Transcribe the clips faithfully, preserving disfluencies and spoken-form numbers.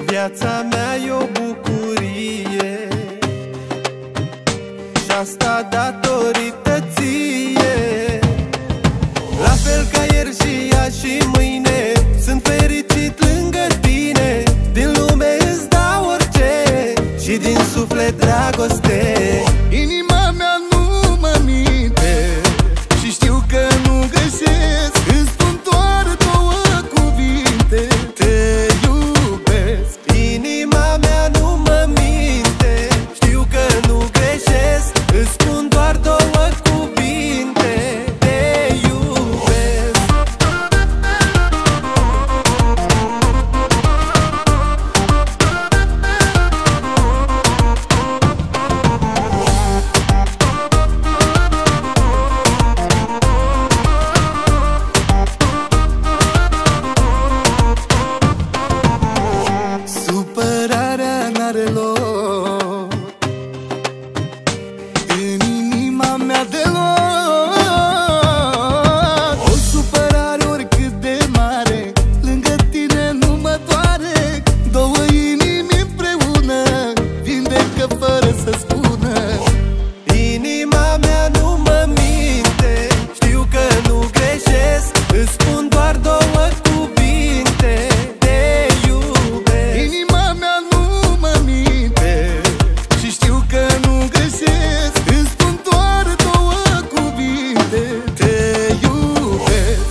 Viața mea e o bucurie și asta datorită ție. La fel ca ieri și azi și mâine, sunt fericit lângă tine. Din lume îți dau orice și din suflet dragoste. Inima mea nu mă minte și știu că nu greșesc. Îți spun doar două cuvinte: te iubesc. Inima mea nu mă minte, știu că nu greșesc. Îți spun doar două cuvinte: te iubesc. Supărarea n-are loc în inima mea deloc. O supărare oricât de mare, lângă tine nu mă doare. Două inimi împreună vindecă fără să spună. Inima mea nu mă minte, știu că nu greșesc. Îți spun doar două cuvinte: te iubesc. Inima mea nu mă minte și știu că nu greșesc. Îți spun doar două cuvinte: te iubesc.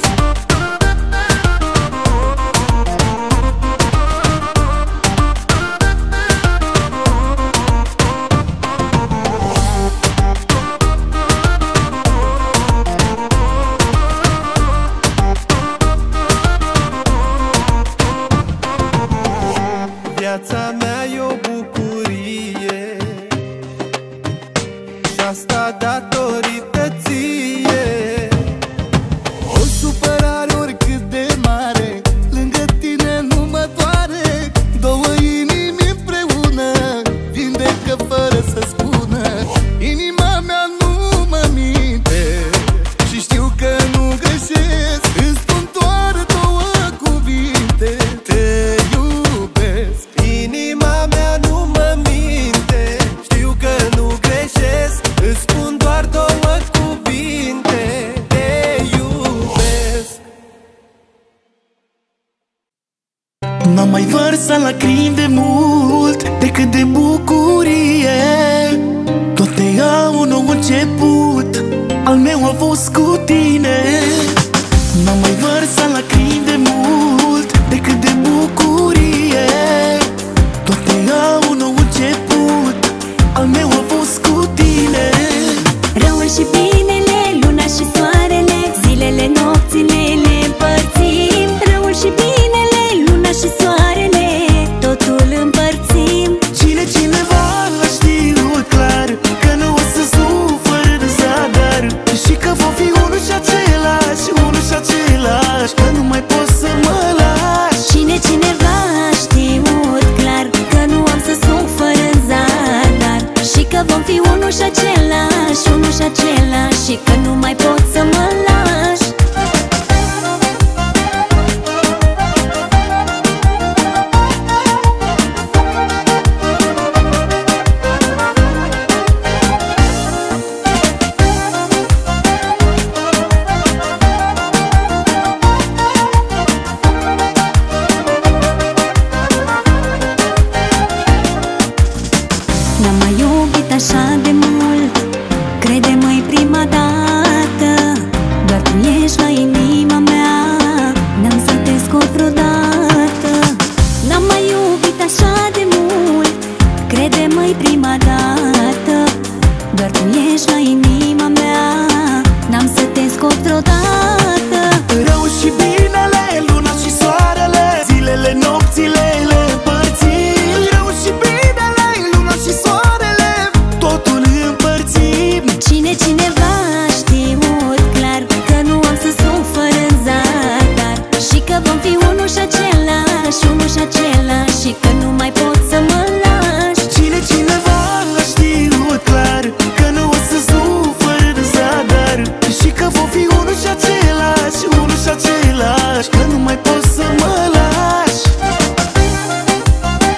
Viața mea e o bucurie și asta datorită ție. O supărare oricât de mare, lângă tine nu mă doare. Două inimi împreună vindecă fără să spună. Inima mea nu mă minte și știu că nu greșesc. Îți spun doar două cuvinte: te iubesc. Inima mea nu mă minte, știu că nu greșesc. Îți spun doar două cuvinte: te iubesc. N-am mai vărsat lacrimi de mult decât de bucurie. Toate au un nou început, al meu a fost cu tine. N-am mai vărsat lacrimi de mult decât de bucurie. Toate au un nou început, al meu a fost cu tine. Răul și binele, luna și soarele, zilele, nopțile le împărțim. Răul și binele, luna și soarele, totul împărțim. Cine cineva a știut clar că nu o să sufăr de zadar și că vom fi unul și același, unul și același, că nu mai pot să mă lași. Cine cineva a știut clar că nu am să sufăr în zadar și că vom fi unul și același, unul și același, și că nu mai pot să mă lași. N-am mai iubit așa de mult, crede-mă-i prima dată. Doar tu ești la inima mea, n-am să te scot vreodată. N-am mai iubit așa de mult, crede-mă-i prima dată. Doar tu ești la inima mea, n-am să te scot vreodată. Rău și binele, luna și soarele, zilele, nopțile le împărțim. Rău și binele, luna și soarele, totul împărțim. Cine cineva a știut clar că nu am să sufăr în zadar și că vom fi unul și același, unul și același, și că nu mai pot să mă lași. Cine cineva a știut clar că nu o să sufăr de zadar și că vom fi unul și același, unul și același, că nu mai pot să mă lași.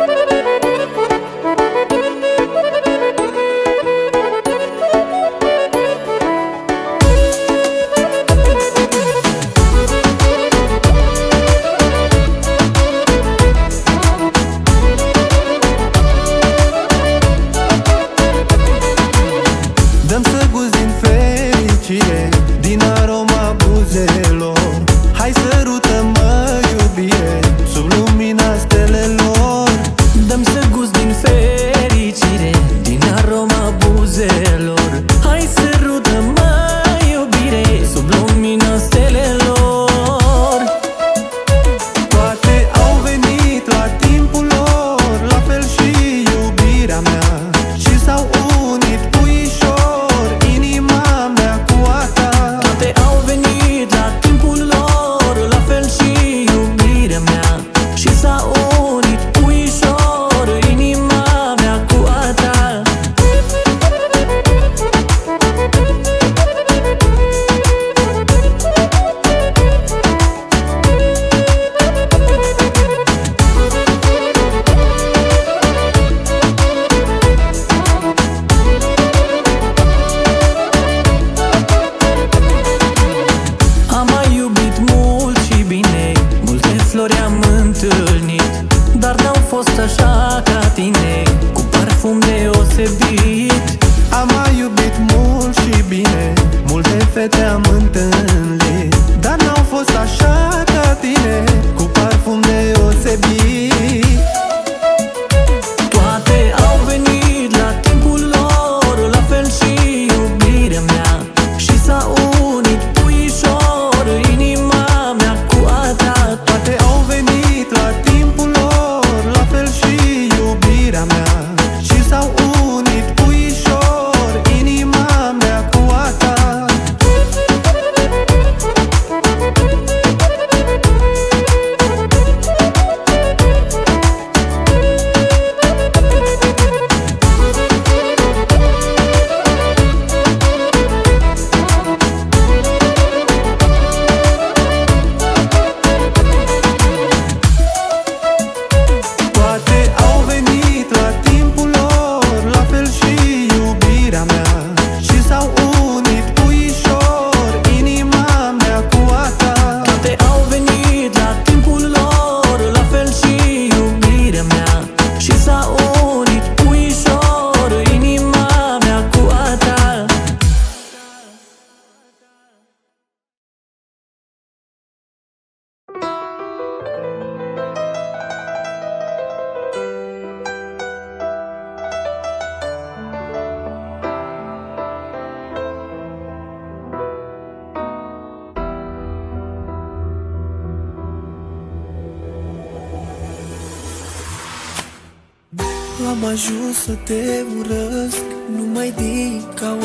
Am ajuns să te urăsc numai din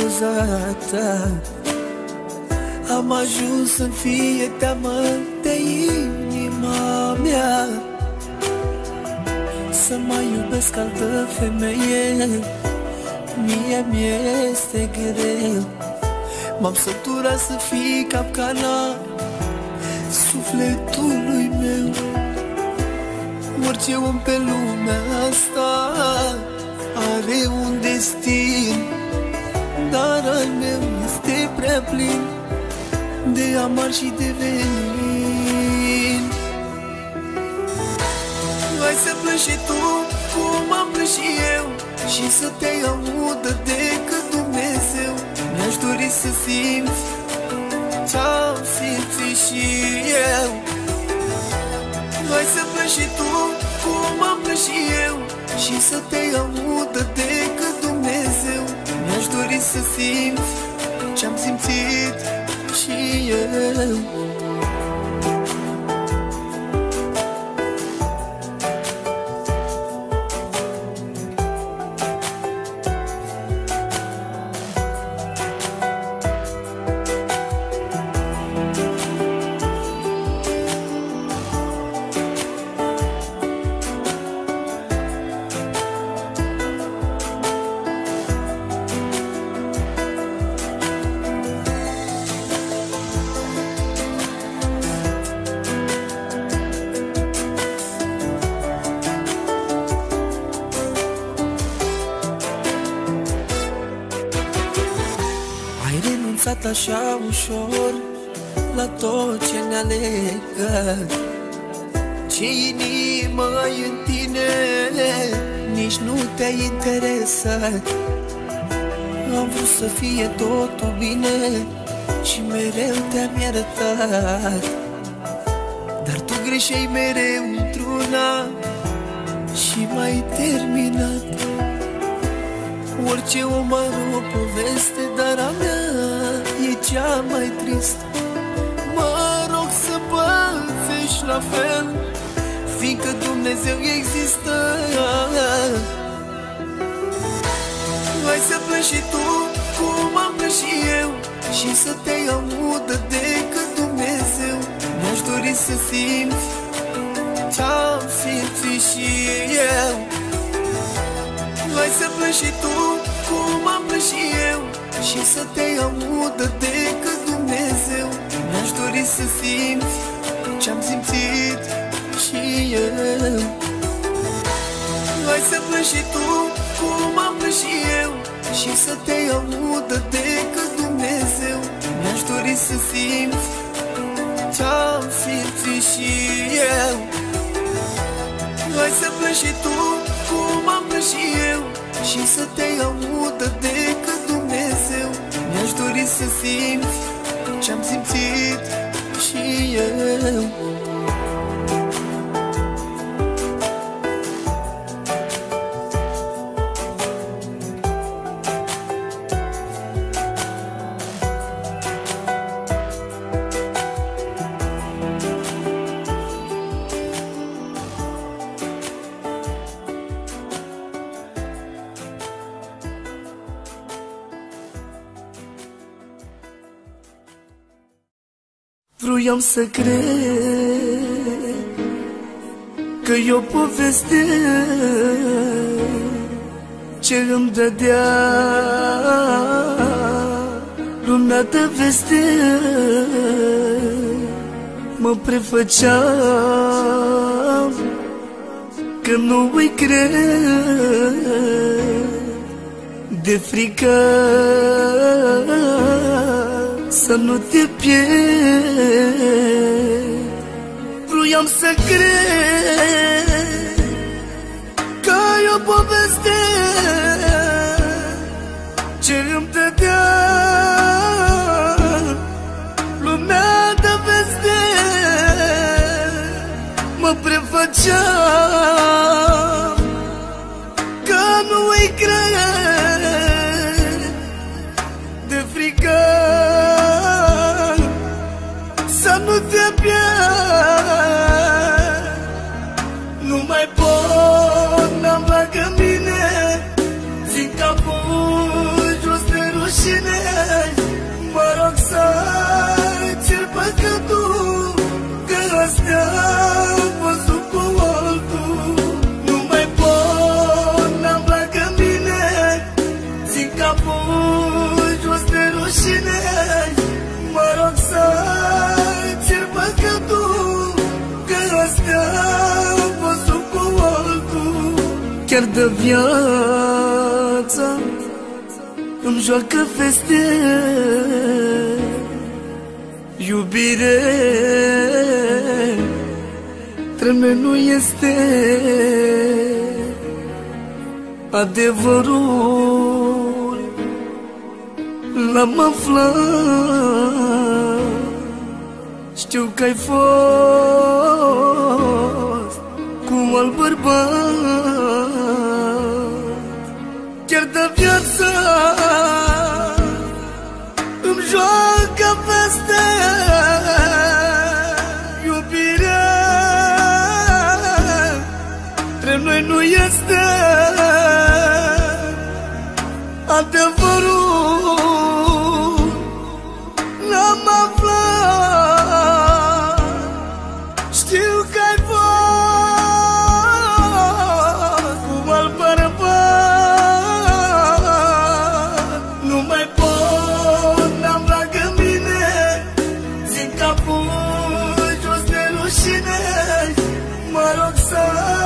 cauza ta. Am ajuns să-mi fie teamă de inima mea, să mai iubesc altă femeie, mie mi-este greu. M-am săturat să fii capcana sufletului meu. Orice om pe lumea asta are un destin, dar al meu este prea plin de amar și de venin. Hai să plângi și tu cum am plâns și eu, și să te audă decât Dumnezeu. Mi-aș dori să simți ce-am simțit și eu. Hai să plângi și tu cum am plâns și eu, și să te audă decât Dumnezeu. Mi-aș dori să simți ce-am simțit și eu. renunțat așa ușor la tot ce ne-a legat. Ce inimă ai în tine, nici nu te-ai interesat. Am vrut să fie totul bine și mereu te-am iertat, dar tu greșeai mereu într-una și m-ai terminat. Orice om are o poveste, dar a mea e cea mai tristă. Mă rog să pățești la fel, fiindcă Dumnezeu există. Hai să plângi și tu cum am plâns și eu, și să te audă decât Dumnezeu. Mi-aș dori să simți ce-am simțit și eu. Hai să plângi și tu cum am plâns și eu, și să te audă decât Dumnezeu. Mi-aș dori să simți ce-am simțit și eu. Hai să plângi și tu cum am plâns și eu, și să te audă decât Dumnezeu. Mi-aș dori să simți ce-am simțit și eu. Hai să plângi și tu cum am plâns și eu, și să te audă decât Dumnezeu. Mi-aș dori să simți ce-am simțit și eu. Vroiam să cred că e o poveste ce îmi dădea lumea de veste. Mă prefăceam că nu îi cred, de frică să nu te pierd. Vroiam să cred că e o poveste ce îmi dădea lumea de veste. Mă prefăceam că nu îi cred, de frică să nu te pierd. Nu mai pot, n-am lângă mine, țin capul jos de rușine. Mă rog să-i cer păcătul, că ăsta-am văzut cu altul. Nu mai pot, n-am lângă mine, țin capul jos de rușine. Mă rog să-i cer păcătul, că ăsta-am văzut cu altul. Chiar de viața îmi joacă feste, iubire treme nu este adevărul. L-am aflat, știu că ai fost cu alt bărbat. Chiar de viață îmi joacă peste, iubirea între noi nu este adevărul. L-am aflat, știu că ai fost cu alt bărbat. Nu mai pot, n-am lângă mine, țin capul jos de rușine. Mă rog să